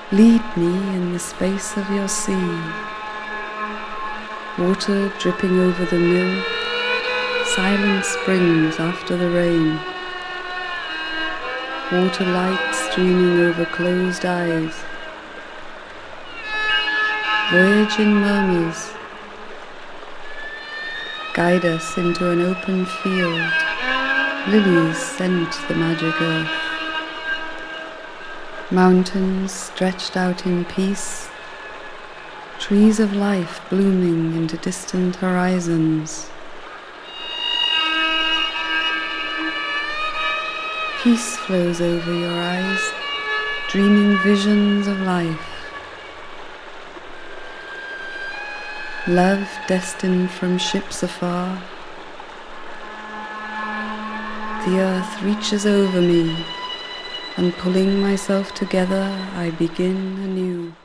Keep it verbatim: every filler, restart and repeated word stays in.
Lead me in the space of your sea, water dripping over the mill, silent springs after the rain, water light streaming over closed eyes, voyaging murmurs, guide us into an open field, lilies scent the magic earth, mountains stretched out in peace, trees of life blooming into distant horizons. Peace flows over your eyes, dreaming visions of life. Love destined from ships afar. The earth reaches over me, and pulling myself together, I begin anew.